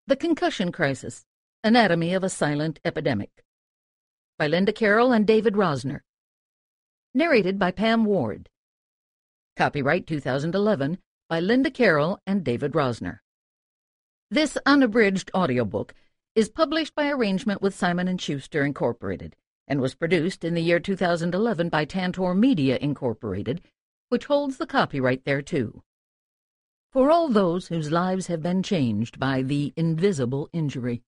The Concussion Crisis, Anatomy of a Silent Epidemic, by Linda Carroll and David Rosner. Narrated by Pam Ward. Copyright 2011 by Linda Carroll and David Rosner. This unabridged audiobook is published by arrangement with Simon & Schuster, Incorporated, and was produced in the year 2011 by Tantor Media, Incorporated, which holds the copyright thereto. For all those whose lives have been changed by the invisible injury.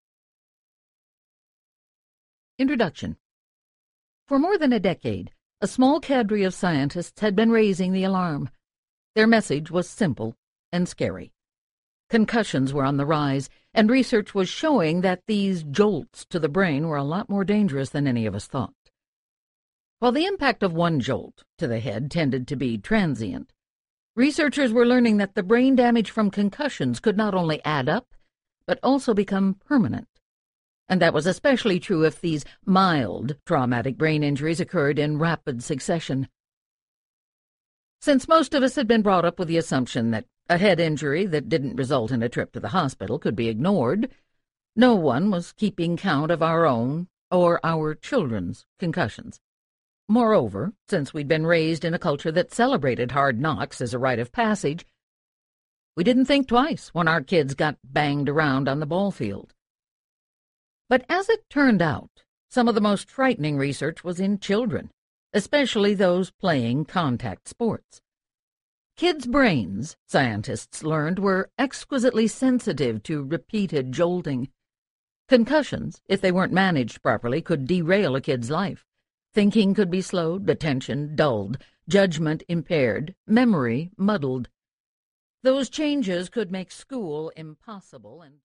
Introduction. For more than a decade, a small cadre of scientists had been raising the alarm. Their message was simple and scary. Concussions were on the rise, and research was showing that these jolts to the brain were a lot more dangerous than any of us thought. While the impact of one jolt to the head tended to be transient, researchers were learning that the brain damage from concussions could not only add up, but also become permanent. And that was especially true if these mild traumatic brain injuries occurred in rapid succession. Since most of us had been brought up with the assumption that a head injury that didn't result in a trip to the hospital could be ignored, no one was keeping count of our own or our children's concussions. Moreover, since we'd been raised in a culture that celebrated hard knocks as a rite of passage, we didn't think twice when our kids got banged around on the ball field. But as it turned out, some of the most frightening research was in children, especially those playing contact sports. Kids' brains, scientists learned, were exquisitely sensitive to repeated jolting. Concussions, if they weren't managed properly, could derail a kid's life. Thinking could be slowed, attention dulled, judgment impaired, memory muddled. Those changes could make school impossible and